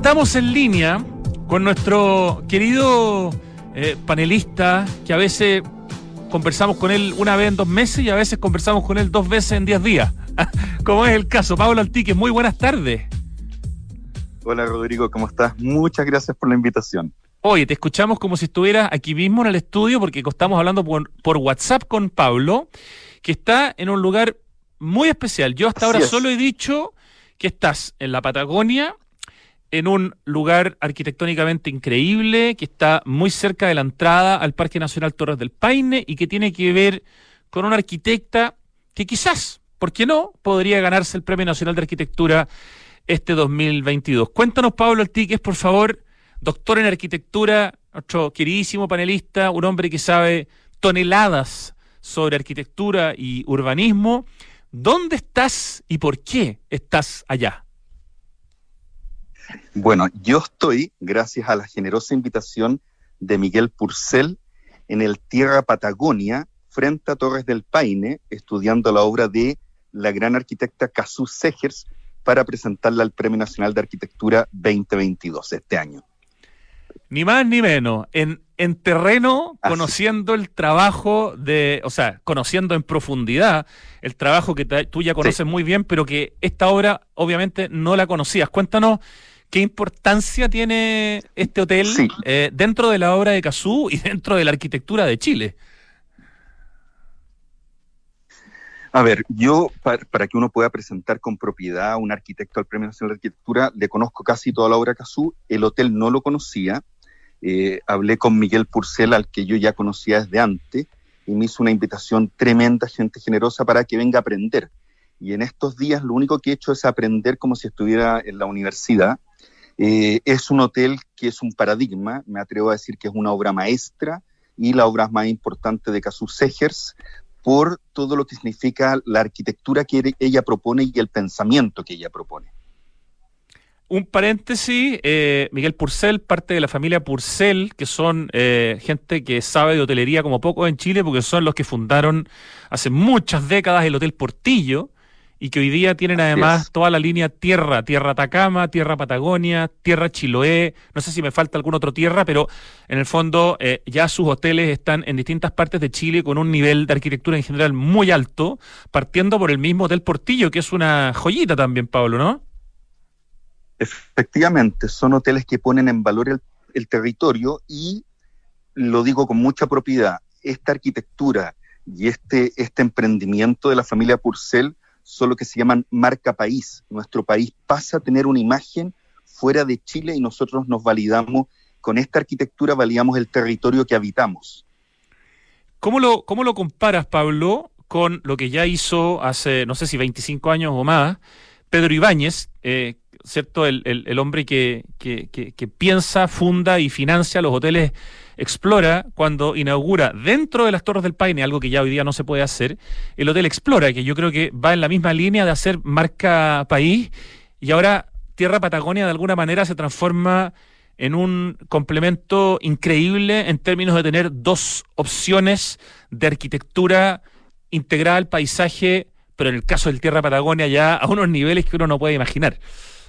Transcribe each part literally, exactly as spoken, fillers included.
estamos en línea con nuestro querido eh, panelista, que a veces conversamos con él una vez en dos meses y a veces conversamos con él dos veces en diez días, como es el caso. Pablo Altique, muy buenas tardes. Hola Rodrigo, ¿cómo estás? Muchas gracias por la invitación. Oye, te escuchamos como si estuvieras aquí mismo en el estudio, porque estamos hablando por, por WhatsApp con Pablo, que está en un lugar muy especial. Yo hasta ahora solo he dicho que estás en la Patagonia, en un lugar arquitectónicamente increíble, que está muy cerca de la entrada al Parque Nacional Torres del Paine y que tiene que ver con una arquitecta que quizás, ¿por qué no?, podría ganarse el Premio Nacional de Arquitectura este dos mil veintidós. Cuéntanos, Pablo Altique, por favor, doctor en arquitectura, nuestro queridísimo panelista, un hombre que sabe toneladas sobre arquitectura y urbanismo. ¿Dónde estás y por qué estás allá? Bueno, yo estoy, gracias a la generosa invitación de Miguel Purcell, en el Tierra Patagonia, frente a Torres del Paine, estudiando la obra de la gran arquitecta Cazzu Segers para presentarla al Premio Nacional de Arquitectura veinte veintidós, este año. Ni más ni menos, en, en terreno, Así. Conociendo el trabajo de, o sea, conociendo en profundidad el trabajo que te, tú ya conoces sí. muy bien, pero que esta obra obviamente no la conocías. Cuéntanos qué importancia tiene este hotel sí. eh, dentro de la obra de Cazzu y dentro de la arquitectura de Chile. A ver, yo, para, para que uno pueda presentar con propiedad a un arquitecto al Premio Nacional de Arquitectura, le conozco casi toda la obra de Cazzu. El hotel no lo conocía. Eh, hablé con Miguel Purcell, al que yo ya conocía desde antes, y me hizo una invitación tremenda, gente generosa, para que venga a aprender. Y en estos días lo único que he hecho es aprender como si estuviera en la universidad. Eh, es un hotel que es un paradigma, me atrevo a decir que es una obra maestra y la obra más importante de Cazzu Segers, por todo lo que significa la arquitectura que ella propone y el pensamiento que ella propone. Un paréntesis, eh, Miguel Purcell, parte de la familia Purcell, que son eh, gente que sabe de hotelería como poco en Chile, porque son los que fundaron hace muchas décadas el Hotel Portillo, y que hoy día tienen además yes. toda la línea tierra, tierra Atacama, tierra Patagonia, tierra Chiloé, no sé si me falta alguna otra tierra, pero en el fondo eh, ya sus hoteles están en distintas partes de Chile con un nivel de arquitectura en general muy alto, partiendo por el mismo Hotel Portillo, que es una joyita también, Pablo, ¿no? Efectivamente, son hoteles que ponen en valor el, el territorio y, lo digo con mucha propiedad, esta arquitectura y este, este emprendimiento de la familia Purcell son lo que se llaman marca país. Nuestro país pasa a tener una imagen fuera de Chile y nosotros nos validamos, con esta arquitectura validamos el territorio que habitamos. ¿Cómo lo, cómo lo comparas, Pablo, con lo que ya hizo hace, no sé si veinticinco años o más, Pedro Ibáñez, eh, ¿cierto? El, el, el hombre que, que, que, que piensa, funda y financia los hoteles Explora, cuando inaugura dentro de las Torres del Paine, algo que ya hoy día no se puede hacer, el Hotel Explora, que yo creo que va en la misma línea de hacer marca país, y ahora Tierra Patagonia de alguna manera se transforma en un complemento increíble en términos de tener dos opciones de arquitectura integrada al paisaje, pero en el caso del Tierra Patagonia ya a unos niveles que uno no puede imaginar.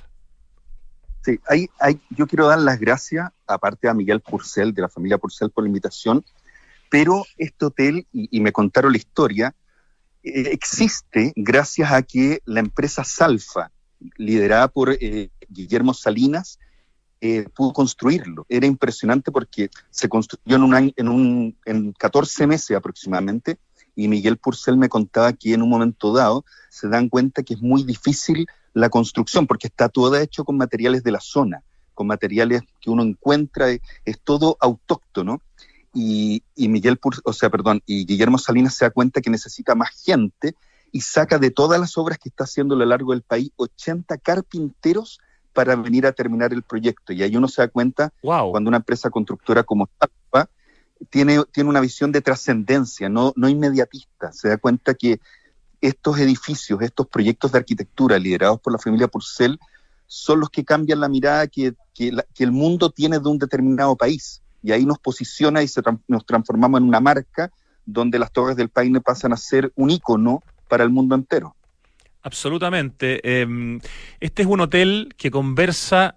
Sí, hay, hay, yo quiero dar las gracias, aparte a Miguel Purcell, de la familia Purcell, por la invitación, pero este hotel, y, y me contaron la historia, eh, existe gracias a que la empresa Salfa, liderada por eh, Guillermo Salinas, eh, pudo construirlo. Era impresionante porque se construyó en, un año, en, un, en catorce meses aproximadamente, y Miguel Purcell me contaba que en un momento dado se dan cuenta que es muy difícil la construcción, porque está todo hecho con materiales de la zona, con materiales que uno encuentra, es, es todo autóctono, y, y Miguel Pur, o sea, perdón, y Guillermo Salinas se da cuenta que necesita más gente, y saca de todas las obras que está haciendo a lo largo del país, ochenta carpinteros para venir a terminar el proyecto, y ahí uno se da cuenta, wow. cuando una empresa constructora como Salfa tiene, tiene una visión de trascendencia, no, no inmediatista, se da cuenta que estos edificios, estos proyectos de arquitectura liderados por la familia Purcell son los que cambian la mirada que, que, la, que el mundo tiene de un determinado país. Y ahí nos posiciona y se tra- nos transformamos en una marca donde las Torres del Paine pasan a ser un ícono para el mundo entero. Absolutamente. Eh, este es un hotel que conversa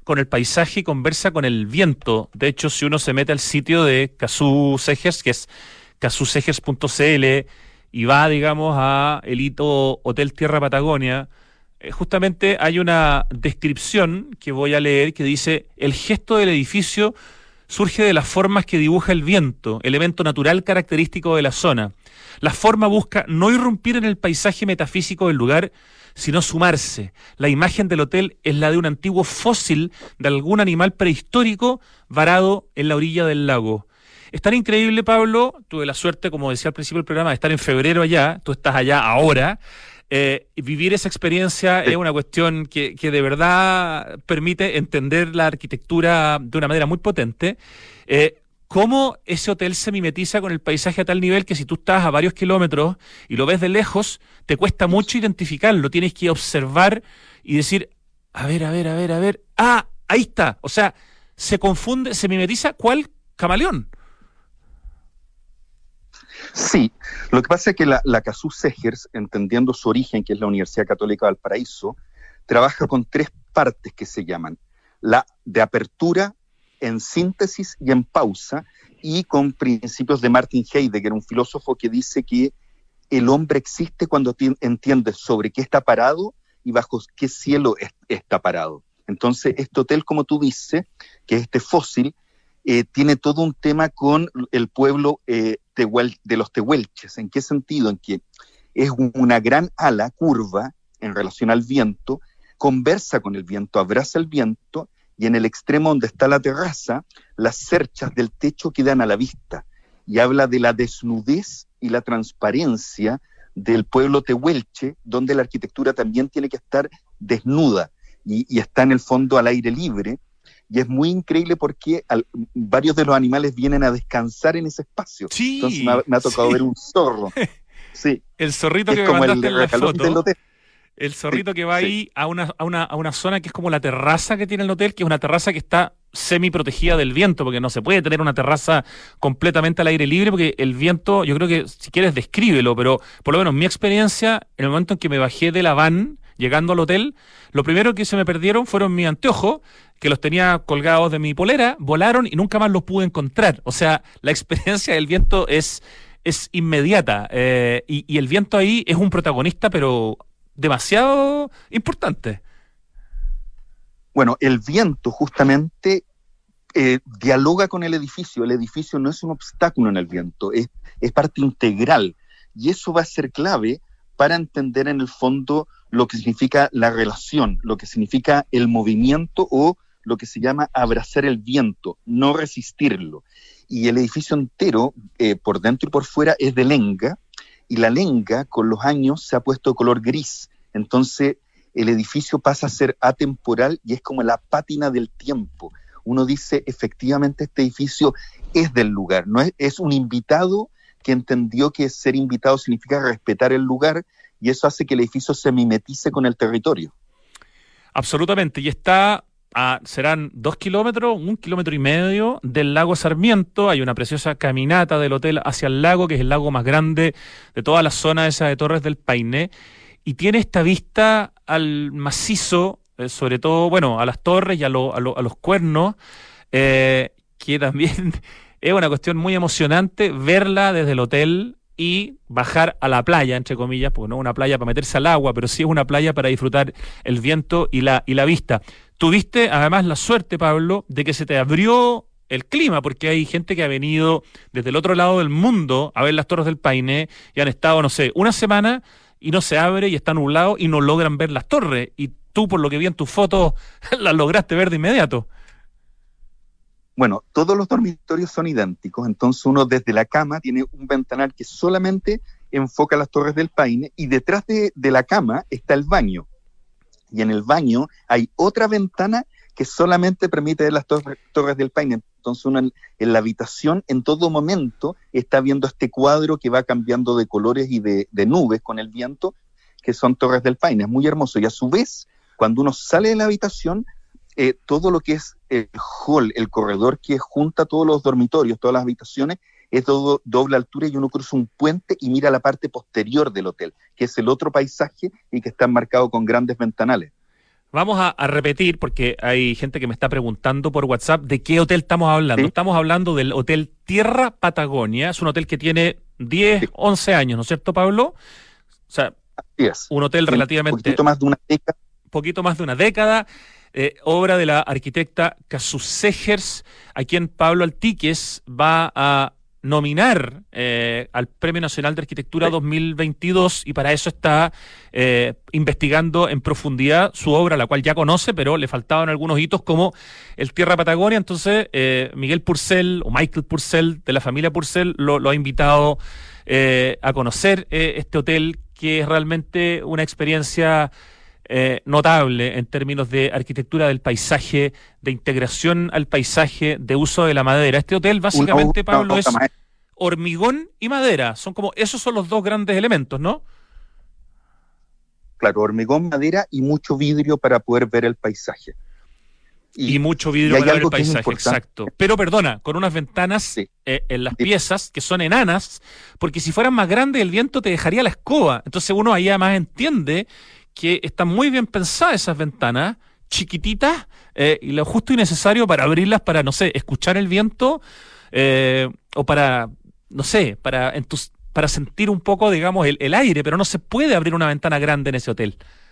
con el paisaje y conversa con el viento. De hecho, si uno se mete al sitio de Cazú Segers, que es cazú segers punto c l, y va, digamos, a el hito Hotel Tierra Patagonia, eh, justamente hay una descripción que voy a leer que dice: el gesto del edificio surge de las formas que dibuja el viento, elemento natural característico de la zona. La forma busca no irrumpir en el paisaje metafísico del lugar, sino sumarse. La imagen del hotel es la de un antiguo fósil de algún animal prehistórico varado en la orilla del lago. Es tan increíble, Pablo, tuve la suerte, como decía al principio del programa, de estar en febrero allá, tú estás allá ahora. Eh, vivir esa experiencia es una cuestión que, que de verdad permite entender la arquitectura de una manera muy potente. Eh, cómo ese hotel se mimetiza con el paisaje a tal nivel que si tú estás a varios kilómetros y lo ves de lejos, te cuesta mucho identificarlo. Tienes que observar y decir, a ver, a ver, a ver, a ver, ah, ahí está. O sea, se confunde, se mimetiza ¿cuál? Camaleón. Sí, lo que pasa es que la, la Cazú Segers, entendiendo su origen, que es la Universidad Católica de Valparaíso, trabaja con tres partes que se llaman la de apertura, en síntesis y en pausa, y con principios de Martin Heidegger, un filósofo que dice que el hombre existe cuando entiende sobre qué está parado y bajo qué cielo es, está parado. Entonces, este hotel, como tú dices, que es este fósil, Eh, tiene todo un tema con el pueblo eh, tehuel, de los tehuelches. ¿En qué sentido? En que es una gran ala curva en relación al viento, conversa con el viento, abraza el viento, y en el extremo donde está la terraza, las cerchas del techo quedan a la vista, y habla de la desnudez y la transparencia del pueblo tehuelche, donde la arquitectura también tiene que estar desnuda, y, y está en el fondo al aire libre. Y es muy increíble porque al, varios de los animales vienen a descansar en ese espacio. Sí, Entonces me ha, me ha tocado sí. ver un zorro. Sí. El zorrito es que me como mandaste el en la foto. Del hotel. El zorrito Sí, que va ahí sí. a una, a, una, a una zona que es como la terraza que tiene el hotel, que es una terraza que está semi protegida del viento, porque no se puede tener una terraza completamente al aire libre, porque el viento, yo creo que si quieres descríbelo, pero por lo menos mi experiencia, en el momento en que me bajé de la van, llegando al hotel, lo primero que se me perdieron fueron mis anteojos, que los tenía colgados de mi polera, volaron y nunca más los pude encontrar. O sea, la experiencia del viento es, es inmediata, eh, y, y el viento ahí es un protagonista, pero demasiado importante. Bueno, el viento justamente eh, dialoga con el edificio. El edificio no es un obstáculo en el viento, es, es parte integral. Y eso va a ser clave para entender en el fondo lo que significa la relación, lo que significa el movimiento o lo que se llama abrazar el viento, no resistirlo. Y el edificio entero, eh, por dentro y por fuera, es de lenga, y la lenga con los años se ha puesto de color gris. Entonces el edificio pasa a ser atemporal y es como la pátina del tiempo. Uno dice, efectivamente este edificio es del lugar, no es, es un invitado que entendió que ser invitado significa respetar el lugar, y eso hace que el edificio se mimetice con el territorio. Absolutamente, y está a, serán dos kilómetros, un kilómetro y medio del lago Sarmiento. Hay una preciosa caminata del hotel hacia el lago, que es el lago más grande de toda la zona esa de Torres del Paine, y tiene esta vista al macizo, eh, sobre todo, bueno, a las torres y a, lo, a, lo, a los cuernos, eh, que también es una cuestión muy emocionante verla desde el hotel y bajar a la playa, entre comillas, porque no es una playa para meterse al agua, pero sí es una playa para disfrutar el viento y la, y la vista. Tuviste además la suerte, Pablo, de que se te abrió el clima, porque hay gente que ha venido desde el otro lado del mundo a ver las Torres del Paine y han estado, no sé, una semana y no se abre y está nublado y no logran ver las torres. Y tú, por lo que vi en tus fotos, las lograste ver de inmediato. Bueno, todos los dormitorios son idénticos, entonces uno desde la cama tiene un ventanal que solamente enfoca las Torres del Paine, y detrás de, de la cama está el baño. Y en el baño hay otra ventana que solamente permite ver las torres, torres del Paine. Entonces uno en, en la habitación en todo momento está viendo este cuadro que va cambiando de colores y de, de nubes con el viento, que son Torres del Paine. Es muy hermoso. Y a su vez, cuando uno sale de la habitación, Eh, todo lo que es el hall, el corredor que junta todos los dormitorios, todas las habitaciones, es todo doble altura, y uno cruza un puente y mira la parte posterior del hotel, que es el otro paisaje y que está marcado con grandes ventanales. Vamos a, a repetir, porque hay gente que me está preguntando por WhatsApp de qué hotel estamos hablando. ¿Sí? Estamos hablando del Hotel Tierra Patagonia. Es un hotel que tiene diez, sí. once años, ¿no es cierto, Pablo? O sea, yes. un hotel sí, relativamente... Un poquito más de una década. poquito más de una década, eh, obra de la arquitecta Casu Segers, a quien Pablo Altiques va a nominar eh, al Premio Nacional de Arquitectura sí. dos mil veintidós, y para eso está eh, investigando en profundidad su obra, la cual ya conoce, pero le faltaban algunos hitos como el Tierra Patagonia. Entonces eh, Miguel Purcell, o Michael Purcell, de la familia Purcell, lo, lo ha invitado eh, a conocer eh, este hotel, que es realmente una experiencia Eh, notable en términos de arquitectura del paisaje, de integración al paisaje, de uso de la madera. Este hotel básicamente, una, Pablo, una, una, es hormigón y madera. Son como, esos son los dos grandes elementos, ¿no? Claro, hormigón, madera y mucho vidrio para poder ver el paisaje. Y, y mucho vidrio y para ver el paisaje, exacto. Pero perdona, con unas ventanas sí. eh, en las sí. piezas que son enanas, porque si fueran más grandes el viento te dejaría la escoba. Entonces uno ahí además entiende que están muy bien pensadas esas ventanas, chiquititas, eh, y lo justo y necesario para abrirlas para, no sé, escuchar el viento, eh, o para, no sé, para, entus- para sentir un poco, digamos, el, el aire, pero no se puede abrir una ventana grande en ese hotel.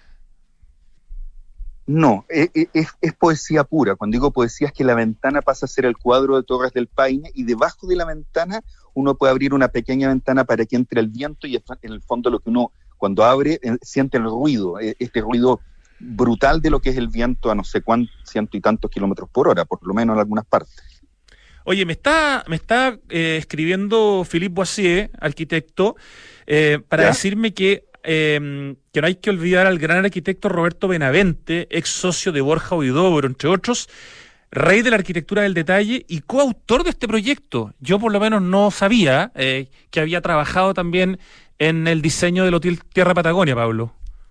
No, es, es, es poesía pura. Cuando digo poesía es que la ventana pasa a ser el cuadro de Torres del Paine, y debajo de la ventana uno puede abrir una pequeña ventana para que entre el viento, y en el fondo lo que uno... cuando abre, eh, siente el ruido, eh, este ruido brutal de lo que es el viento a no sé cuántos, ciento y tantos kilómetros por hora, por lo menos en algunas partes. Oye, me está, me está eh, escribiendo Philippe Boissier, arquitecto, eh, para ¿Ya? decirme que, eh, que no hay que olvidar al gran arquitecto Roberto Benavente, ex socio de Borja Huidobro, entre otros, rey de la arquitectura del detalle y coautor de este proyecto. Yo por lo menos no sabía eh, que había trabajado también en el diseño del Hotel Tierra Patagonia, Pablo.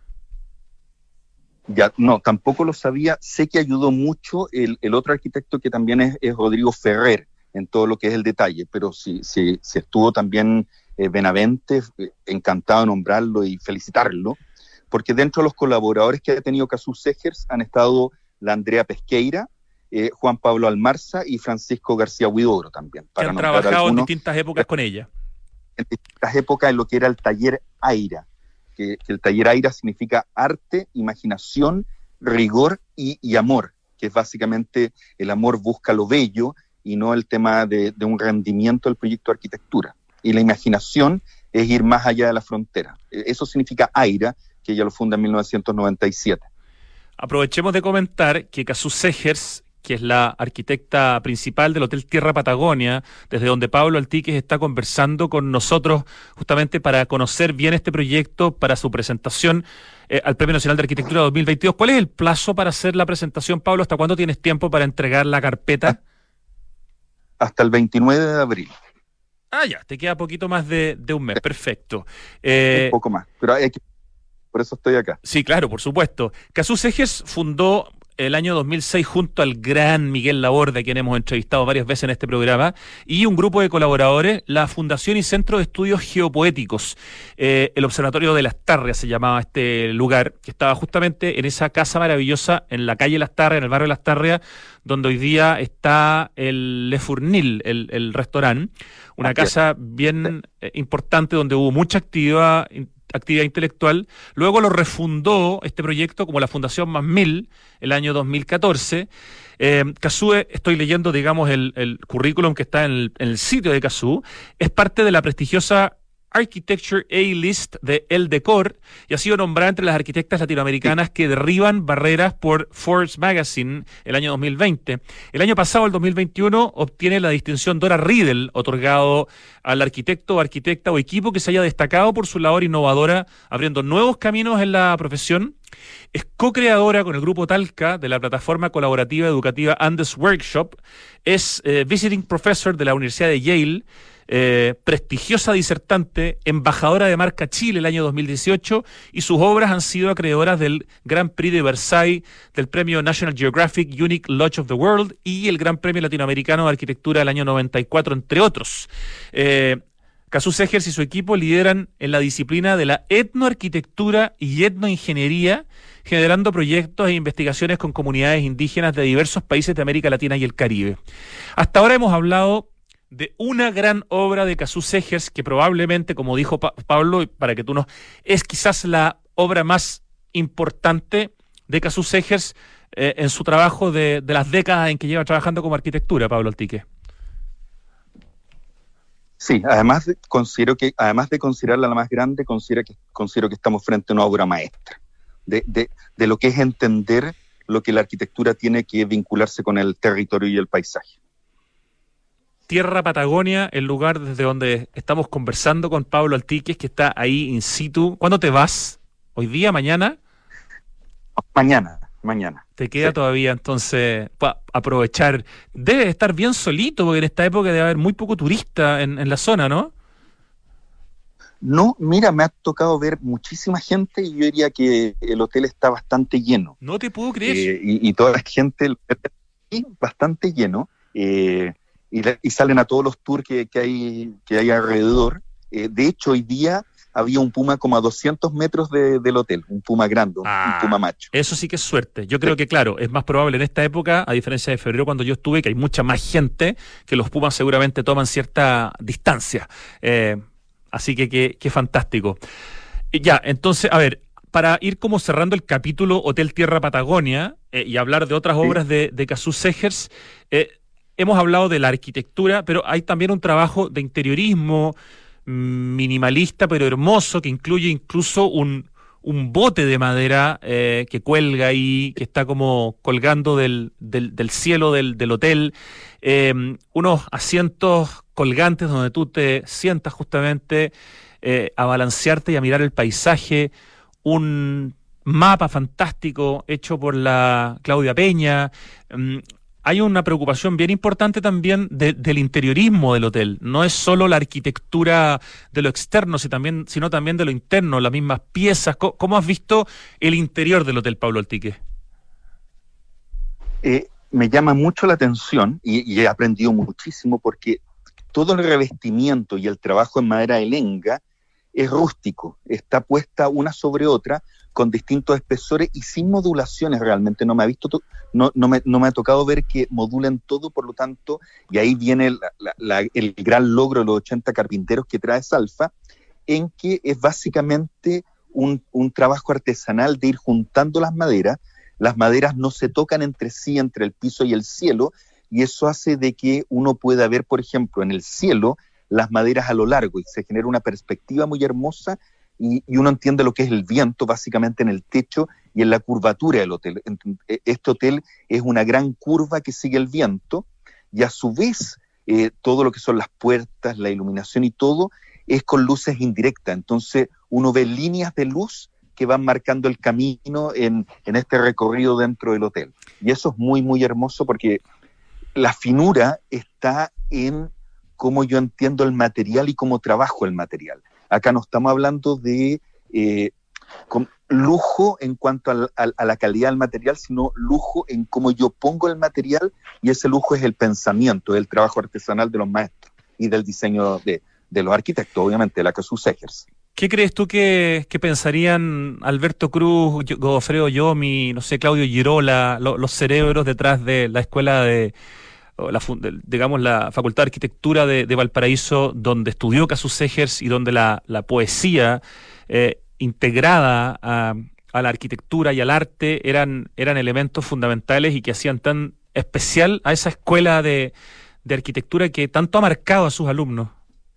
Ya, no, tampoco lo sabía. Sé que ayudó mucho el, el otro arquitecto que también es, es Rodrigo Ferrer en todo lo que es el detalle, pero sí, sí, sí estuvo también eh, Benavente, eh, encantado de nombrarlo y felicitarlo, porque dentro de los colaboradores que ha tenido Casu Segers han estado la Andrea Pesqueira, eh, Juan Pablo Almarza y Francisco García Huidobro también. Para que han trabajado algunos, en distintas épocas con ella. En distintas épocas en lo que era el taller Aira, que, que el taller Aira significa arte, imaginación, rigor y, y amor, que es básicamente el amor busca lo bello y no el tema de, de un rendimiento del proyecto de arquitectura. Y la imaginación es ir más allá de la frontera. Eso significa Aira, que ella lo funda en mil novecientos noventa y siete. Aprovechemos de comentar que Casu Segers, que es la arquitecta principal del Hotel Tierra Patagonia, desde donde Pablo Altiques está conversando con nosotros justamente para conocer bien este proyecto para su presentación eh, al Premio Nacional de Arquitectura dos mil veintidós. ¿Cuál es el plazo para hacer la presentación, Pablo? ¿Hasta cuándo tienes tiempo para entregar la carpeta? Hasta el veintinueve de abril. Ah, ya, te queda poquito más de, de un mes, perfecto. Eh, un poco más, pero hay que... por eso estoy acá. Sí, claro, por supuesto. Casu Segers fundó el año dos mil seis junto al gran Miguel Laborde, a quien hemos entrevistado varias veces en este programa, y un grupo de colaboradores, la Fundación y Centro de Estudios Geopoéticos. Eh, el Observatorio de Las Tarrias se llamaba este lugar, que estaba justamente en esa casa maravillosa en la calle Las Tarrias, en el barrio Las Tarrias, donde hoy día está el Le Fournil, el, el restaurante, una casa bien eh, importante donde hubo mucha actividad actividad intelectual. Luego lo refundó este proyecto como la Fundación Más Mil el año dos mil catorce. Eh, Casu, estoy leyendo, digamos, el, el currículum que está en el, en el sitio de Casu, es parte de la prestigiosa Architecture A-List de El Decor y ha sido nombrada entre las arquitectas latinoamericanas que derriban barreras por Forbes Magazine el año dos mil veinte. El año pasado, el dos mil veintiuno, obtiene la distinción Dora Riedel, otorgado al arquitecto, arquitecta o equipo que se haya destacado por su labor innovadora, abriendo nuevos caminos en la profesión. Es co-creadora con el grupo Talca de la plataforma colaborativa educativa Andes Workshop. Es eh, visiting professor de la Universidad de Yale, Eh, prestigiosa disertante, embajadora de marca Chile el año dos mil dieciocho, y sus obras han sido acreedoras del Grand Prix de Versailles, del premio National Geographic Unique Lodge of the World y el Gran Premio Latinoamericano de Arquitectura del año noventa y cuatro, entre otros. Eh, Casu Segers y su equipo lideran en la disciplina de la etnoarquitectura y etnoingeniería, generando proyectos e investigaciones con comunidades indígenas de diversos países de América Latina y el Caribe. Hasta ahora hemos hablado de una gran obra de Casu Segers, que probablemente, como dijo pa- Pablo, para que tú nos... es quizás la obra más importante de Casu Segers eh, en su trabajo de, de las décadas en que lleva trabajando como arquitectura, Pablo Altique. Sí, además de, considero que, además de considerarla la más grande, considero que, considero que estamos frente a una obra maestra de, de, de lo que es entender lo que la arquitectura tiene que vincularse con el territorio y el paisaje. Tierra Patagonia, el lugar desde donde estamos conversando con Pablo Altique, que está ahí in situ. ¿Cuándo te vas? ¿Hoy día, mañana? Mañana, mañana. Te queda sí. todavía entonces para aprovechar. Debes estar bien solito, porque en esta época debe haber muy poco turista en, en la zona, ¿no? No, mira, me ha tocado ver muchísima gente y yo diría que el hotel está bastante lleno. No te puedo creer. Eh, y, y toda la gente, bastante lleno, eh, y, la, y salen a todos los tours que, que, hay, que hay alrededor. Eh, de hecho, hoy día había un puma como a doscientos metros de, del hotel, un puma grande, un, ah, un puma macho. Eso sí que es suerte. Yo creo sí. que, claro, es más probable en esta época, a diferencia de febrero cuando yo estuve, que hay mucha más gente, que los pumas seguramente toman cierta distancia. Eh, así que qué fantástico. Y ya, entonces, a ver, para ir como cerrando el capítulo Hotel Tierra Patagonia eh, y hablar de otras sí. obras de, de Casu Segers, eh, hemos hablado de la arquitectura, pero hay también un trabajo de interiorismo minimalista pero hermoso, que incluye incluso un, un bote de madera eh, que cuelga ahí, que está como colgando del, del, del cielo del, del hotel, eh, unos asientos colgantes donde tú te sientas justamente eh, a balancearte y a mirar el paisaje, un mapa fantástico hecho por la Claudia Peña. um, Hay una preocupación bien importante también de, del interiorismo del hotel. No es solo la arquitectura de lo externo, sino también, sino también de lo interno, las mismas piezas. ¿Cómo, cómo has visto el interior del hotel, Pablo Altique? Eh, me llama mucho la atención y, y he aprendido muchísimo porque todo el revestimiento y el trabajo en madera de lenga es rústico, está puesta una sobre otra con distintos espesores y sin modulaciones realmente. No me ha visto to- no, no, me, no me ha tocado ver que modulen todo, por lo tanto, y ahí viene la, la, la, el gran logro de los ochenta carpinteros que trae Salfa, en que es básicamente un, un trabajo artesanal de ir juntando las maderas. Las maderas no se tocan entre sí, entre el piso y el cielo, y eso hace de que uno pueda ver, por ejemplo, en el cielo, las maderas a lo largo, y se genera una perspectiva muy hermosa, y, y uno entiende lo que es el viento, básicamente en el techo y en la curvatura del hotel. Este hotel es una gran curva que sigue el viento, y a su vez, eh, todo lo que son las puertas, la iluminación y todo, es con luces indirectas. Entonces, uno ve líneas de luz que van marcando el camino en, en este recorrido dentro del hotel. Y eso es muy, muy hermoso porque la finura está en cómo yo entiendo el material y cómo trabajo el material. Acá no estamos hablando de eh, lujo en cuanto a, a, a la calidad del material, sino lujo en cómo yo pongo el material, y ese lujo es el pensamiento, el trabajo artesanal de los maestros y del diseño de, de los arquitectos, obviamente, de la Casu Segers. ¿Qué crees tú que, que pensarían Alberto Cruz, Godofredo Yomi, no sé, Claudio Girola, lo, los cerebros detrás de la escuela de... La, digamos, la Facultad de Arquitectura de, de Valparaíso, donde estudió Casu Segers y donde la, la poesía eh, integrada a, a la arquitectura y al arte eran, eran elementos fundamentales y que hacían tan especial a esa escuela de, de arquitectura que tanto ha marcado a sus alumnos?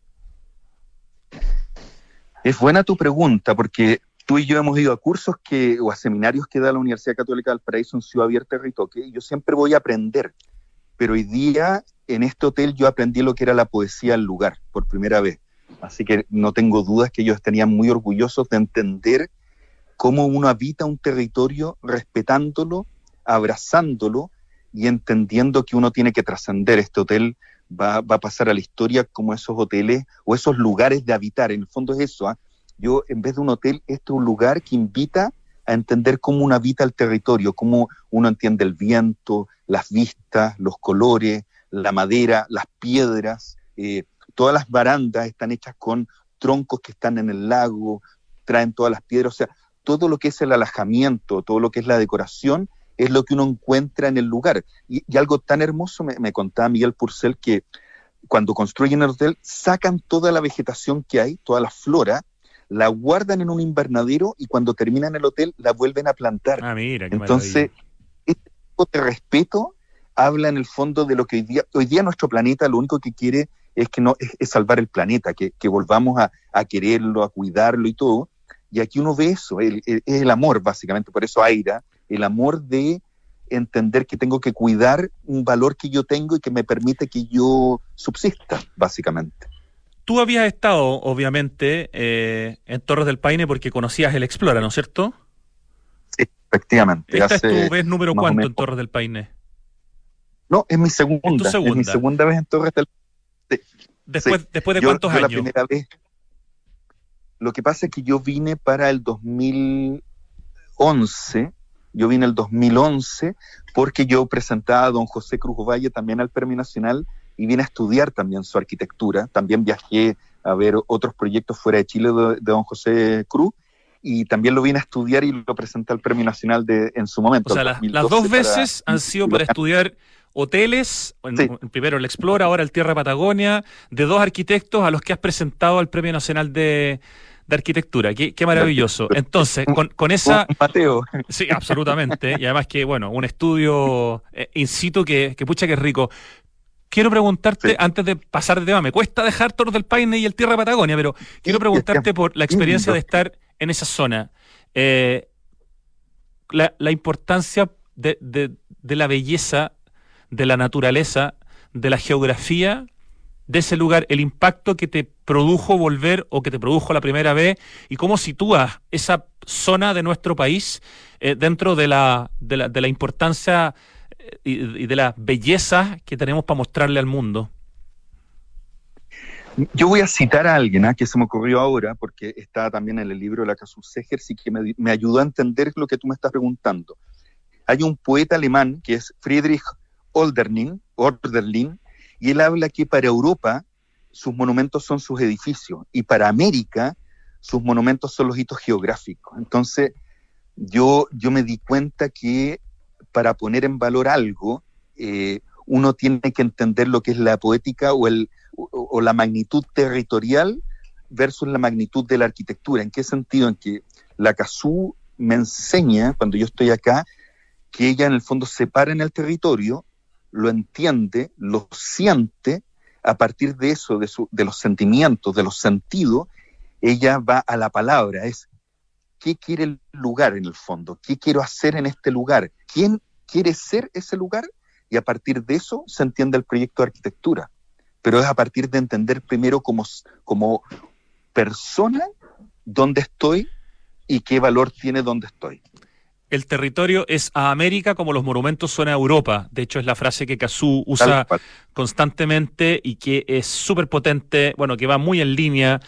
Es buena tu pregunta, porque tú y yo hemos ido a cursos que, o a seminarios que da la Universidad Católica de Valparaíso en Ciudad Abierta y Ritoque, y yo siempre voy a aprender. Pero hoy día, en este hotel, yo aprendí lo que era la poesía al lugar, por primera vez. Así que no tengo dudas que ellos estarían muy orgullosos de entender cómo uno habita un territorio respetándolo, abrazándolo y entendiendo que uno tiene que trascender. Este hotel va, va a pasar a la historia como esos hoteles o esos lugares de habitar. En el fondo es eso, ¿eh? Yo, en vez de un hotel, este es un lugar que invita a entender cómo uno habita el territorio, cómo uno entiende el viento, las vistas, los colores, la madera, las piedras. Eh, todas las barandas están hechas con troncos que están en el lago, traen todas las piedras. O sea, todo lo que es el alojamiento, todo lo que es la decoración, es lo que uno encuentra en el lugar. Y, y algo tan hermoso me, me contaba Miguel Purcell, que cuando construyen el hotel, sacan toda la vegetación que hay, toda la flora, la guardan en un invernadero y cuando terminan el hotel la vuelven a plantar. Ah, mira, qué Entonces, maravilla. este tipo de respeto habla en el fondo de lo que hoy día, hoy día nuestro planeta lo único que quiere es que no es, es salvar el planeta, que, que volvamos a, a quererlo, a cuidarlo y todo. Y aquí uno ve eso, el, el, es el amor básicamente, por eso Aira, el amor de entender que tengo que cuidar un valor que yo tengo y que me permite que yo subsista, básicamente. Tú habías estado, obviamente, eh, en Torres del Paine porque conocías el Explora, ¿no es cierto? Sí, efectivamente. ¿Esta hace es tu vez número más o cuánto menos- en Torres del Paine? No, es mi segunda, Es tu es mi segunda. segunda vez en Torres del Paine. Después, Sí. después de Yo- cuántos yo la años. primera vez, lo que pasa es que yo vine para el dos mil once, yo vine el dos mil once porque yo presentaba a don José Cruz Ovalle también al Premio Nacional y vine a estudiar también su arquitectura. También viajé a ver otros proyectos fuera de Chile de, de don José Cruz y también lo vine a estudiar y lo presenté al Premio Nacional de, en su momento. O sea, el las, dos mil las doce dos para- veces han sido para estudiar hoteles, en- Sí. en primero el Explora, ahora el Tierra Patagonia, de dos arquitectos a los que has presentado al Premio Nacional de, de Arquitectura. Qué, qué maravilloso. Entonces, con, con esa... Mateo. Sí, absolutamente. Y además que, bueno, un estudio eh, in situ que, que pucha que es rico. Quiero preguntarte, Sí. antes de pasar de tema, me cuesta dejar Torres del Paine y el Tierra Patagonia, pero quiero preguntarte por la experiencia de estar en esa zona. Eh, la, la importancia de, de, de la belleza, de la naturaleza, de la geografía de ese lugar, el impacto que te produjo volver o que te produjo la primera vez y cómo sitúas esa zona de nuestro país eh, dentro de la, de la, de la importancia eh, y, y de la belleza que tenemos para mostrarle al mundo. Yo voy a citar a alguien ¿eh? que se me ocurrió ahora, porque está también en el libro de la Casu Segers y que me, me ayudó a entender lo que tú me estás preguntando. Hay un poeta alemán que es Friedrich Hölderlin, Hölderlin, y él habla que para Europa sus monumentos son sus edificios y para América sus monumentos son los hitos geográficos. Entonces yo, yo me di cuenta que para poner en valor algo eh, uno tiene que entender lo que es la poética o, el, o, o la magnitud territorial versus la magnitud de la arquitectura. ¿En qué sentido? En que la Casu me enseña, cuando yo estoy acá, que ella en el fondo se para en el territorio, lo entiende, lo siente, a partir de eso, de, su, de los sentimientos, de los sentidos, ella va a la palabra, es ¿qué quiere el lugar en el fondo? ¿Qué quiero hacer en este lugar? ¿Quién quiere ser ese lugar? Y a partir de eso se entiende el proyecto de arquitectura. Pero es a partir de entender primero como, como persona dónde estoy y qué valor tiene dónde estoy. El territorio es a América como los monumentos son a Europa. De hecho, es la frase que Casu usa constantemente y que es súper potente, bueno, que va muy en línea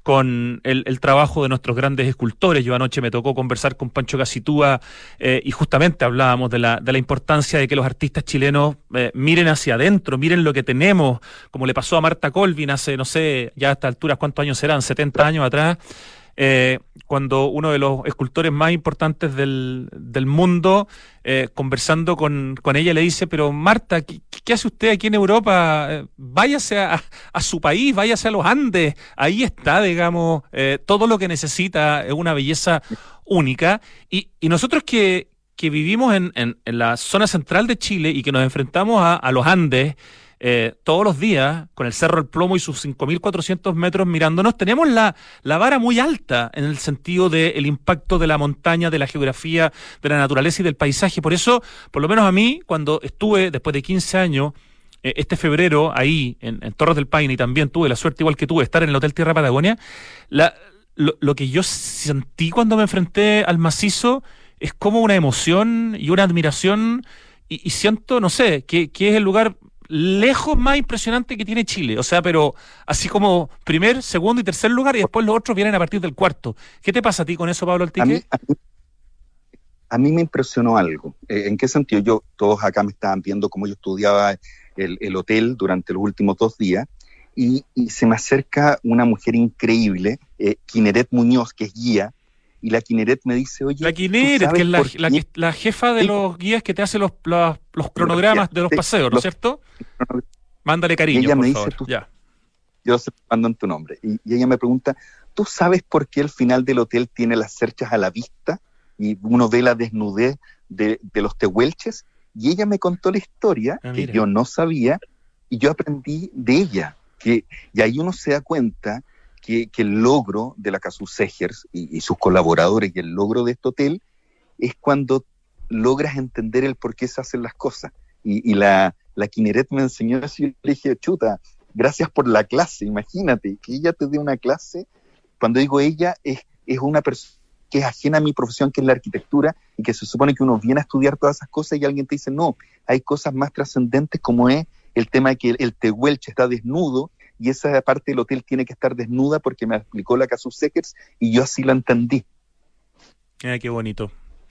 con el, el trabajo de nuestros grandes escultores. Yo anoche me tocó conversar con Pancho Casitúa eh, y justamente hablábamos de la, de la importancia de que los artistas chilenos eh, miren hacia adentro, miren lo que tenemos, como le pasó a Marta Colvin hace, no sé, ya a estas alturas, ¿cuántos años serán? setenta años atrás. Eh, cuando uno de los escultores más importantes del, del mundo, eh, conversando con, con ella, le dice, pero Marta, ¿qué, qué hace usted aquí en Europa? Eh, váyase a, a su país, váyase a los Andes, ahí está, digamos, eh, todo lo que necesita, es una belleza única. Y, y nosotros que, que vivimos en, en, en la zona central de Chile y que nos enfrentamos a, a los Andes, Eh, todos los días, con el Cerro El Plomo y sus cinco mil cuatrocientos metros mirándonos, tenemos la, la vara muy alta en el sentido del impacto de la montaña, de la geografía, de la naturaleza y del paisaje. Por eso, por lo menos a mí, cuando estuve, después de quince años, eh, este febrero, ahí, en, en Torres del Paine, y también tuve la suerte, igual que tú, de estar en el Hotel Tierra Patagonia, la, lo, lo que yo sentí cuando me enfrenté al macizo es como una emoción y una admiración, y, y siento, no sé, que, que es el lugar lejos más impresionante que tiene Chile, o sea, pero así como primer, segundo y tercer lugar y después los otros vienen a partir del cuarto. ¿Qué te pasa a ti con eso, Pablo Altique? A mí, a mí, a mí me impresionó algo. Eh, ¿En qué sentido? Yo, todos acá me estaban viendo cómo yo estudiaba el, el hotel durante los últimos dos días y, y se me acerca una mujer increíble, eh, Kineret Muñoz, que es guía, y la Kineret me dice, oye, la Kineret, que es la, la, la, la jefa de sí. los guías que te hace los, los, los cronogramas de los sí, paseos, ¿no es cierto? Mándale cariño, y ella por me favor. Dice, tú, ya. Yo se mando en tu nombre. Y, y ella me pregunta, ¿tú sabes por qué el final del hotel tiene las cerchas a la vista y uno ve la desnudez de, de los tehuelches? Y ella me contó la historia ah, que mira. yo no sabía y yo aprendí de ella. Que, y ahí uno se da cuenta que, que el logro de la Casu Segers y, y sus colaboradores y el logro de este hotel es cuando logras entender el por qué se hacen las cosas. Y, y la, la Kineret me enseñó eso y yo le dije, chuta, gracias por la clase, imagínate, que ella te dé una clase. Cuando digo ella, es, es una persona que es ajena a mi profesión, que es la arquitectura, y que se supone que uno viene a estudiar todas esas cosas y alguien te dice, no, hay cosas más trascendentes como es el tema de que el, el tehuelche está desnudo y esa parte del hotel tiene que estar desnuda porque me explicó la Casu Segers y yo así la entendí. Ah, qué bonito.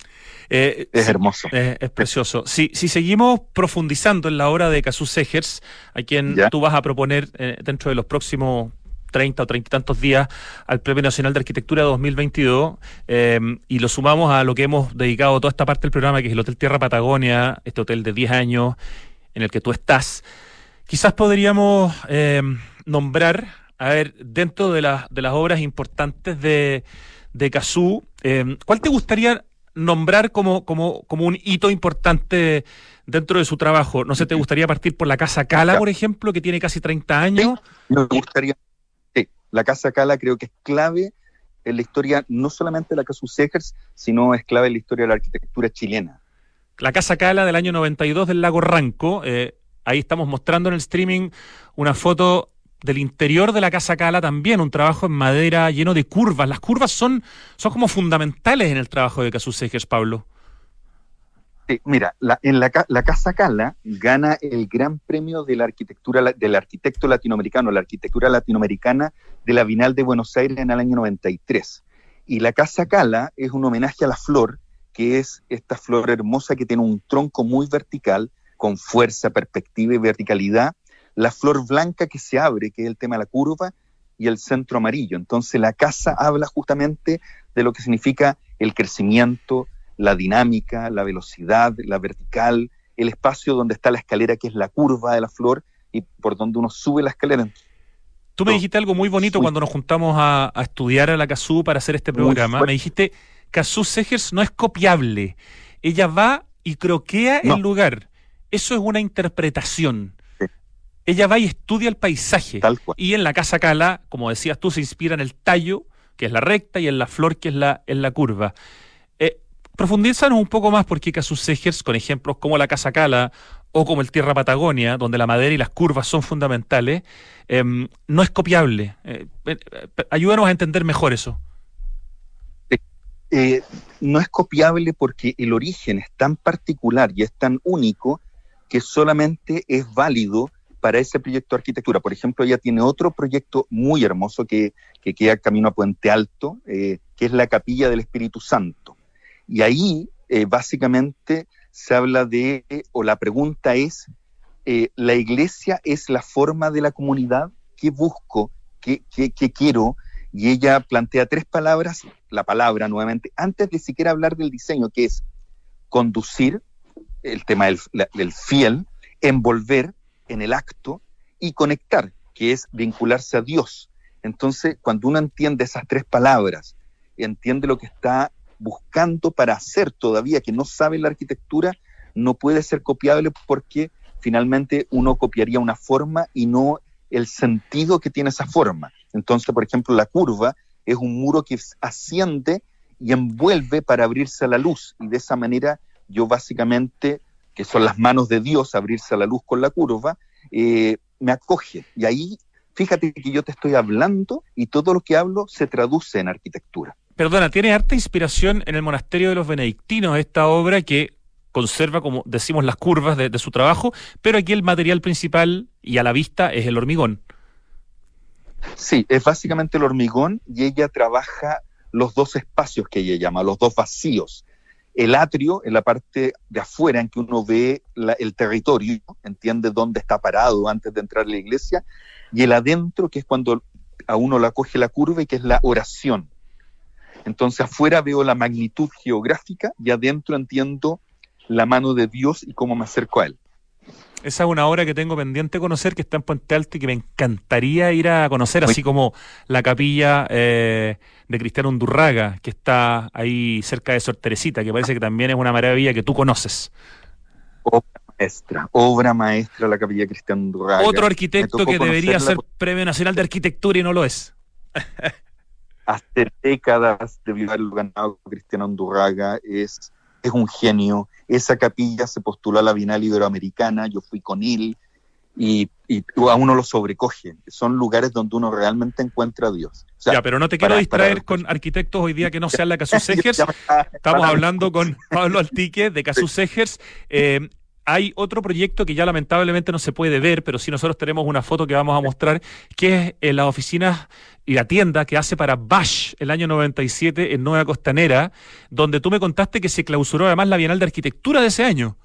Eh, es sí, hermoso. Eh, es precioso. Si, si seguimos profundizando en la obra de Casu Segers, a quien ¿Ya? tú vas a proponer eh, dentro de los próximos treinta o treinta y tantos días al Premio Nacional de Arquitectura dos mil veintidós, eh, y lo sumamos a lo que hemos dedicado toda esta parte del programa, que es el Hotel Tierra Patagonia, este hotel de diez años en el que tú estás, quizás podríamos eh, nombrar, a ver, dentro de, la, de las obras importantes de, de Casu, eh, ¿cuál te gustaría nombrar como, como, como un hito importante dentro de su trabajo? No sé, ¿te gustaría partir por la Casa Cala, por ejemplo, que tiene casi treinta años? Sí, me gustaría. Sí, la Casa Cala creo que es clave en la historia, no solamente de la Casu Segers, sino es clave en la historia de la arquitectura chilena. La Casa Cala del año noventa y dos del Lago Ranco, eh, ahí estamos mostrando en el streaming una foto del interior de la Casa Cala también, un trabajo en madera lleno de curvas. Las curvas son, son como fundamentales en el trabajo de Casu Segers, Pablo. Sí, mira, la, en la, la Casa Cala gana el gran premio de la arquitectura del arquitecto latinoamericano, la arquitectura latinoamericana de la Bienal de Buenos Aires en el año noventa y tres. Y la Casa Cala es un homenaje a la flor, que es esta flor hermosa que tiene un tronco muy vertical, con fuerza, perspectiva y verticalidad, la flor blanca que se abre, que es el tema de la curva, y el centro amarillo. Entonces la casa habla justamente de lo que significa el crecimiento, la dinámica, la velocidad, la vertical, el espacio donde está la escalera, que es la curva de la flor, y por donde uno sube la escalera. Tú me dijiste algo muy bonito muy, cuando nos juntamos a, a estudiar a la Casu para hacer este programa. Me dijiste, Casu Segers no es copiable. Ella va y croquea no. el lugar. Eso es una interpretación. Sí. Ella va y estudia el paisaje. Tal cual. Y en la Casa Cala, como decías tú, se inspira en el tallo, que es la recta, y en la flor, que es la, en la curva. Eh, profundízanos un poco más por qué Casu Segers, con ejemplos como la Casa Cala o como el Tierra Patagonia, donde la madera y las curvas son fundamentales, eh, no es copiable. Eh, eh, ayúdanos a entender mejor eso. Eh, no es copiable porque el origen es tan particular y es tan único que solamente es válido para ese proyecto de arquitectura. Por ejemplo, ella tiene otro proyecto muy hermoso que, que queda camino a Puente Alto, eh, que es la Capilla del Espíritu Santo. Y ahí, eh, básicamente, se habla de, eh, o la pregunta es, eh, ¿la iglesia es la forma de la comunidad? ¿Qué busco? ¿Qué, qué, qué quiero? Y ella plantea tres palabras, la palabra nuevamente, antes de siquiera hablar del diseño, que es conducir, el tema del, la, del fiel, envolver en el acto y conectar, que es vincularse a Dios. Entonces, cuando uno entiende esas tres palabras, entiende lo que está buscando para hacer todavía, que no sabe la arquitectura, no puede ser copiable porque finalmente uno copiaría una forma y no el sentido que tiene esa forma. Entonces, por ejemplo, la curva es un muro que asciende y envuelve para abrirse a la luz. Y de esa manera, yo básicamente, que son las manos de Dios, abrirse a la luz con la curva, eh, me acoge. Y ahí, fíjate que yo te estoy hablando y todo lo que hablo se traduce en arquitectura. Perdona, tiene harta inspiración en el monasterio de los benedictinos, esta obra que conserva, como decimos, las curvas de, de su trabajo, pero aquí el material principal y a la vista es el hormigón. Sí, es básicamente el hormigón y ella trabaja los dos espacios que ella llama, los dos vacíos. El atrio, en la parte de afuera en que uno ve la, el territorio, entiende dónde está parado antes de entrar a la iglesia, y el adentro, que es cuando a uno le acoge la curva y que es la oración. Entonces afuera veo la magnitud geográfica y adentro entiendo la mano de Dios y cómo me acerco a Él. Esa es una obra que tengo pendiente de conocer, que está en Puente Alto y que me encantaría ir a conocer, así como la capilla eh, de Cristiano Undurraga, que está ahí cerca de Sor Teresita, que parece que también es una maravilla que tú conoces. Obra maestra, obra maestra la capilla de Cristiano Undurraga. Otro arquitecto que debería ser Premio Nacional de Arquitectura y no lo es. Hace décadas debió haberlo ganado Cristiano Undurraga, es, es un genio. Esa capilla se postuló a la Bienal Iberoamericana, yo fui con él, y, y a uno lo sobrecoge. Son lugares donde uno realmente encuentra a Dios. O sea, ya, pero no te quiero para, distraer para... con arquitectos hoy día que no sean la Casu Segers. Estamos hablando con Pablo Altique de Casu Segers. Eh, Hay otro proyecto que ya lamentablemente no se puede ver, pero sí nosotros tenemos una foto que vamos a mostrar, que es en las oficinas y la tienda que hace para Bosch el año noventa y siete en Nueva Costanera, donde tú me contaste que se clausuró además la Bienal de Arquitectura de ese año.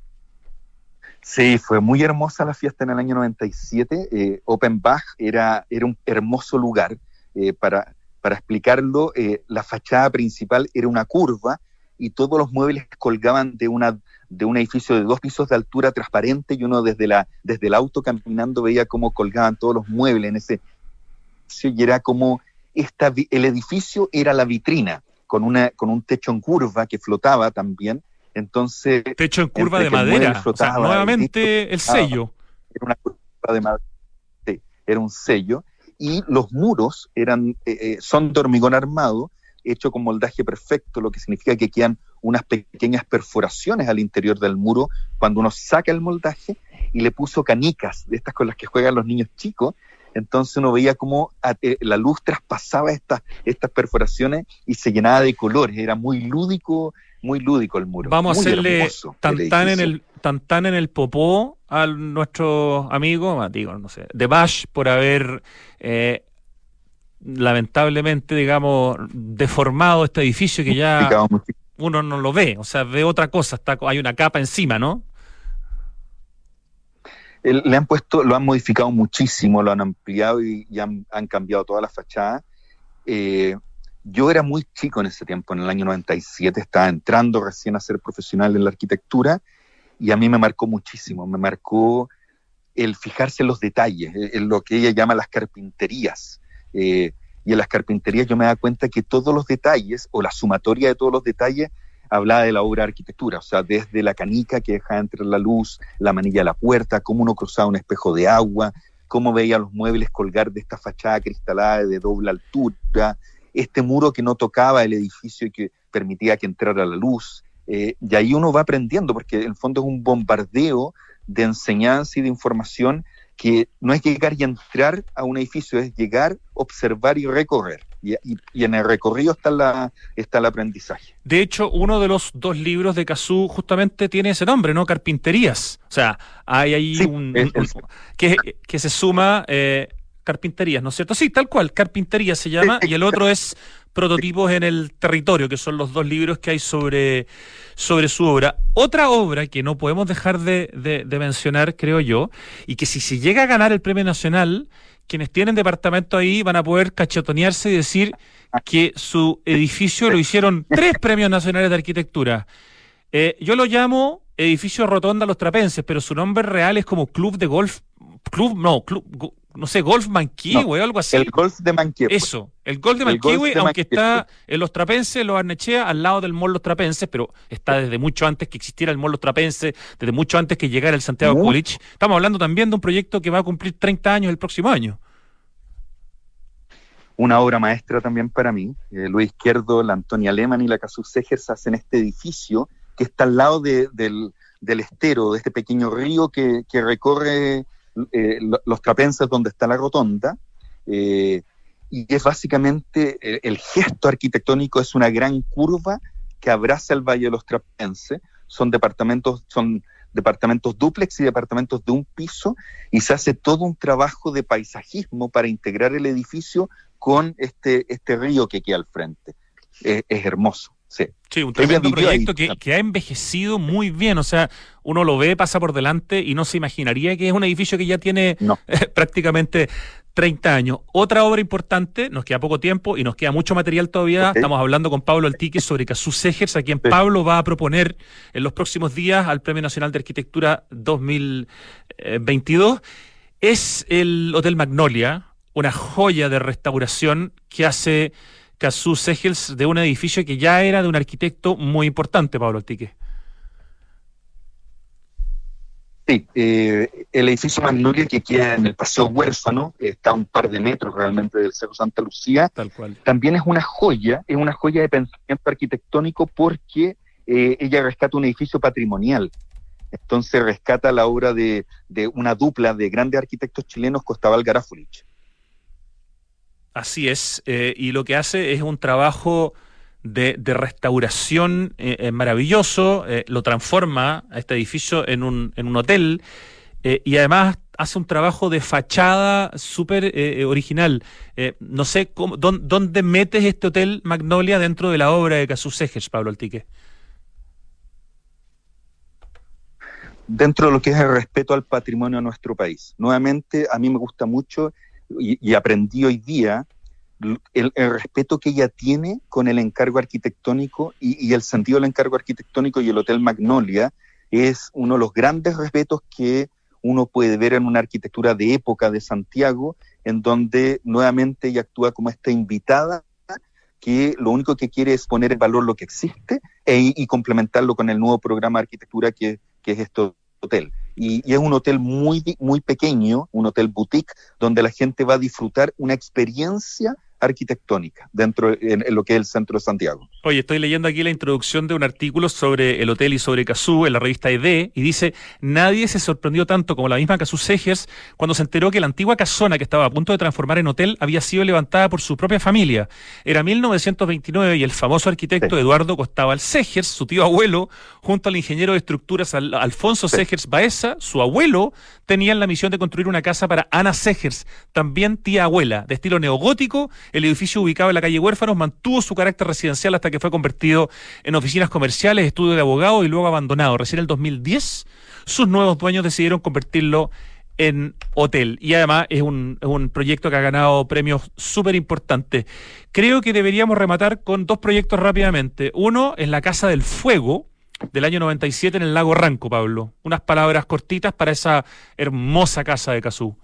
Sí, fue muy hermosa la fiesta en el año noventa y siete. Eh, Offenbach era, era un hermoso lugar. Eh, para, para explicarlo, eh, la fachada principal era una curva y todos los muebles colgaban de una de un edificio de dos pisos de altura transparente, y uno desde la desde el auto caminando veía cómo colgaban todos los muebles en ese, y era como esta, el edificio era la vitrina con una con un techo en curva que flotaba también. Entonces, techo en curva de madera, flotaba, o sea, nuevamente el, el sello. Era una curva de madera, sí, era un sello, y los muros eran eh, eh, son de hormigón armado, hecho con moldaje perfecto, lo que significa que quedan unas pequeñas perforaciones al interior del muro cuando uno saca el moldaje, y le puso canicas, de estas con las que juegan los niños chicos. Entonces uno veía cómo la luz traspasaba estas, estas perforaciones y se llenaba de colores. Era muy lúdico, muy lúdico el muro. Vamos muy a hacerle tan tan en el tan tan en el popó a nuestro amigo, digo, no sé, de Bosch por haber eh, lamentablemente, digamos, deformado este edificio que ya uno no lo ve, o sea, ve otra cosa, está, hay una capa encima, ¿no? El, le han puesto, lo han modificado muchísimo, lo han ampliado y, y han, han cambiado toda la fachada. Eh, yo era muy chico en ese tiempo, en el año noventa y siete, estaba entrando recién a ser profesional en la arquitectura, y a mí me marcó muchísimo, me marcó el fijarse en los detalles, en lo que ella llama las carpinterías. Eh, y en las carpinterías yo me daba cuenta que todos los detalles, o la sumatoria de todos los detalles, hablaba de la obra de arquitectura, o sea, desde la canica que dejaba entrar la luz, la manilla de la puerta, cómo uno cruzaba un espejo de agua, cómo veía los muebles colgar de esta fachada cristalada de doble altura, este muro que no tocaba el edificio y que permitía que entrara la luz, eh, y ahí uno va aprendiendo, porque en el fondo es un bombardeo de enseñanza y de información, que no es llegar y entrar a un edificio, es llegar, observar y recorrer. Y, y, y en el recorrido está, la, está el aprendizaje. De hecho, uno de los dos libros de Casu justamente tiene ese nombre, ¿no? Carpinterías. O sea, hay ahí sí, un, es, un, un que, que se suma eh, carpinterías, ¿no es cierto? Sí, tal cual, carpinterías se llama, y el otro es Prototipos en el Territorio, que son los dos libros que hay sobre, sobre su obra. Otra obra que no podemos dejar de, de, de mencionar, creo yo, y que si se llega a ganar el Premio Nacional, quienes tienen departamento ahí van a poder cachetonearse y decir que su edificio lo hicieron tres premios nacionales de arquitectura. Eh, yo lo llamo Edificio Rotonda Los Trapenses, pero su nombre real es como Club de Golf, Club, no, Club, go, no sé, Golf Manquehue o no, algo así. El Golf de Manquehue. Eso, el Golf de Manquehue, aunque está en Los Trapenses, Los Barnechea, al lado del Mall Los Trapenses, pero está desde mucho antes que existiera el Mall Los Trapenses, desde mucho antes que llegara el Santiago uh. College. Estamos hablando también de un proyecto que va a cumplir treinta años el próximo año. Una obra maestra también para mí. Eh, Luis Izquierdo, la Antonia Lehmann y la Casu Segers hacen este edificio que está al lado de, del, del estero, de este pequeño río que, que recorre eh, los Trapenses donde está la rotonda. Eh, y es básicamente, el, el gesto arquitectónico es una gran curva que abraza el Valle de los Trapenses. Son departamentos, son departamentos dúplex y departamentos de un piso, y se hace todo un trabajo de paisajismo para integrar el edificio con este, este río que queda al frente. Es, es hermoso. Sí, sí, un tremendo proyecto que, que ha envejecido muy bien, o sea, uno lo ve, pasa por delante y no se imaginaría que es un edificio que ya tiene no. eh, prácticamente treinta años. Otra obra importante, nos queda poco tiempo y nos queda mucho material todavía. Okay. Estamos hablando con Pablo Altique sobre Cazú Segers, a quien sí. Pablo va a proponer en los próximos días al Premio Nacional de Arquitectura dos mil veintidós. Es el Hotel Magnolia, una joya de restauración que hace Cazú Segers de un edificio que ya era de un arquitecto muy importante, Pablo Altique. Sí, eh, el edificio Magnolia, que queda en el Paseo Huérfano, está a un par de metros realmente del Cerro Santa Lucía. Tal cual. También es una joya, es una joya de pensamiento arquitectónico porque eh, ella rescata un edificio patrimonial. Entonces rescata la obra de, de una dupla de grandes arquitectos chilenos, Costaval Garafulich. Así es, eh, y lo que hace es un trabajo de, de restauración eh, eh, maravilloso, eh, lo transforma a este edificio en un, en un hotel, eh, y además hace un trabajo de fachada súper eh, original. Eh, no sé cómo, dónde, dónde metes este Hotel Magnolia dentro de la obra de Cazú Segers, Pablo Altique. Dentro de lo que es el respeto al patrimonio de nuestro país. Nuevamente, a mí me gusta mucho y, y aprendí hoy día el, el respeto que ella tiene con el encargo arquitectónico y, y el sentido del encargo arquitectónico, y el Hotel Magnolia es uno de los grandes respetos que uno puede ver en una arquitectura de época de Santiago, en donde nuevamente ella actúa como esta invitada que lo único que quiere es poner en valor lo que existe e, y complementarlo con el nuevo programa de arquitectura que, que es este hotel. Y, y es un hotel muy, muy pequeño, un hotel boutique, donde la gente va a disfrutar una experiencia arquitectónica dentro en, en lo que es el centro de Santiago. Oye, estoy leyendo aquí la introducción de un artículo sobre el hotel y sobre Cazú en la revista E D, y dice: nadie se sorprendió tanto como la misma Cazú Segers cuando se enteró que la antigua casona que estaba a punto de transformar en hotel había sido levantada por su propia familia. Era mil novecientos veintinueve y el famoso arquitecto sí. Eduardo Costaval Segers, su tío abuelo, junto al ingeniero de estructuras Al- Alfonso sí. Segers Baeza, su abuelo, tenían la misión de construir una casa para Ana Segers, también tía abuela, de estilo neogótico. El edificio, ubicado en la calle Huérfanos, mantuvo su carácter residencial hasta que fue convertido en oficinas comerciales, estudio de abogado y luego abandonado. Recién en el dos mil diez, sus nuevos dueños decidieron convertirlo en hotel. Y además es un, es un proyecto que ha ganado premios súper importantes. Creo que deberíamos rematar con dos proyectos rápidamente. Uno es la Casa del Fuego, del año noventa y siete en el lago Ranco, Pablo. Unas palabras cortitas para esa hermosa casa de Cazú.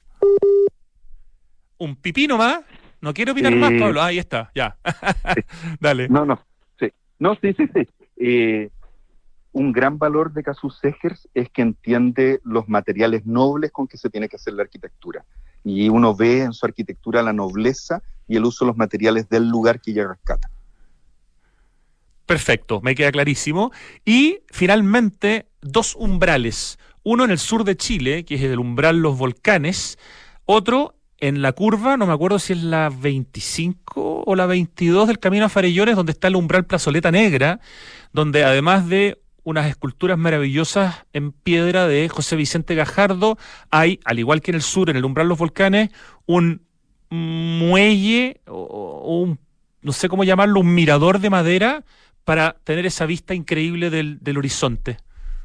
Un pipino más. No quiero opinar eh, más, Pablo. Ah, ahí está, ya. Sí. Dale. No, no, sí. No, sí, sí, sí. Eh, un gran valor de Cazú Segers es que entiende los materiales nobles con que se tiene que hacer la arquitectura. Y uno ve en su arquitectura la nobleza y el uso de los materiales del lugar que ella rescata. Perfecto, me queda clarísimo. Y finalmente, dos umbrales. Uno en el sur de Chile, que es el umbral Los Volcanes. Otro en la curva, no me acuerdo si es la veinticinco o la veintidós del Camino a Farellones, donde está el umbral Plazoleta Negra, donde además de unas esculturas maravillosas en piedra de José Vicente Gajardo, hay, al igual que en el sur, en el umbral Los Volcanes, un muelle o, o un, no sé cómo llamarlo, un mirador de madera para tener esa vista increíble del, del horizonte.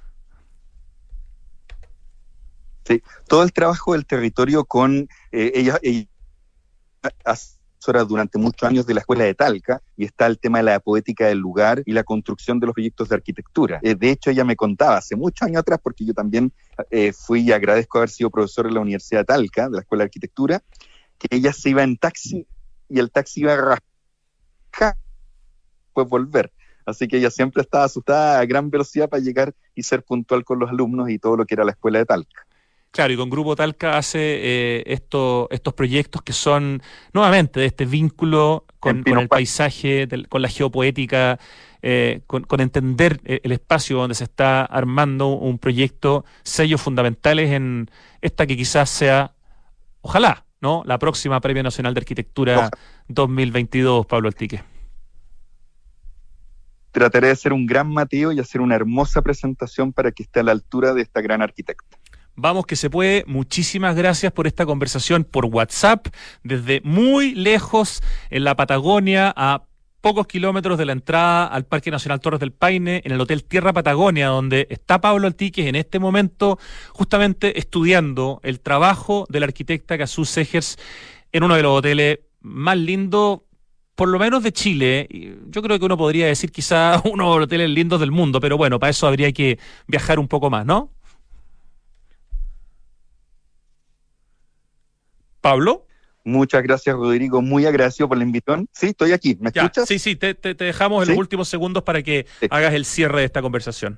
Sí, todo el trabajo del territorio con eh, ella, ella asesora durante muchos años de la Escuela de Talca, y está el tema de la poética del lugar y la construcción de los proyectos de arquitectura. Eh, de hecho, ella me contaba hace muchos años atrás, porque yo también eh, fui y agradezco haber sido profesor en la Universidad de Talca, de la Escuela de Arquitectura, que ella se iba en taxi y el taxi iba a rascar, pues volver. Así que ella siempre estaba asustada a gran velocidad para llegar y ser puntual con los alumnos y todo lo que era la Escuela de Talca. Claro, y con Grupo Talca hace eh, esto, estos proyectos que son, nuevamente, de este vínculo con, con el paisaje, del, con la geopoética, eh, con, con entender el espacio donde se está armando un proyecto, sellos fundamentales en esta que quizás sea, ojalá, ¿no?, la próxima Premio Nacional de Arquitectura ojalá. dos mil veintidós, Pablo Altique. Trataré de hacer un gran Mateo y hacer una hermosa presentación para que esté a la altura de esta gran arquitecta. Vamos que se puede. Muchísimas gracias por esta conversación por WhatsApp, desde muy lejos en la Patagonia a pocos kilómetros de la entrada al Parque Nacional Torres del Paine, en el Hotel Tierra Patagonia, donde está Pablo Altiques en este momento justamente estudiando el trabajo del arquitecta Cazzu Segers en uno de los hoteles más lindos, por lo menos de Chile. Yo creo que uno podría decir quizá uno de los hoteles lindos del mundo, pero bueno, para eso habría que viajar un poco más, ¿no? ¿Pablo? Muchas gracias, Rodrigo. Muy agradecido por la invitación. Sí, estoy aquí. ¿Me Ya, escuchas? sí, sí, te, te, te dejamos en ¿Sí? los últimos segundos para que Sí. hagas el cierre de esta conversación.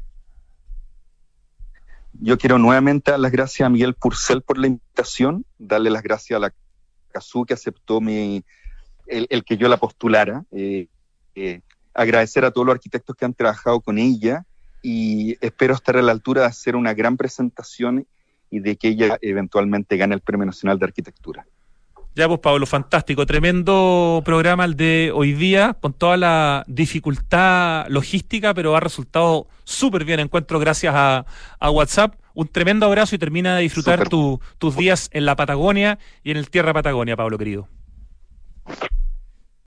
Yo quiero nuevamente dar las gracias a Miguel Purcell por la invitación, darle las gracias a la Cazzu que aceptó mi, el, el que yo la postulara, eh, eh, agradecer a todos los arquitectos que han trabajado con ella y espero estar a la altura de hacer una gran presentación y de que ella eventualmente gane el Premio Nacional de Arquitectura. Ya pues, Pablo, fantástico, tremendo programa el de hoy día, con toda la dificultad logística, pero ha resultado súper bien, encuentro, gracias a, a WhatsApp. Un tremendo abrazo y termina de disfrutar tu, tus días en la Patagonia y en el Tierra Patagonia, Pablo querido.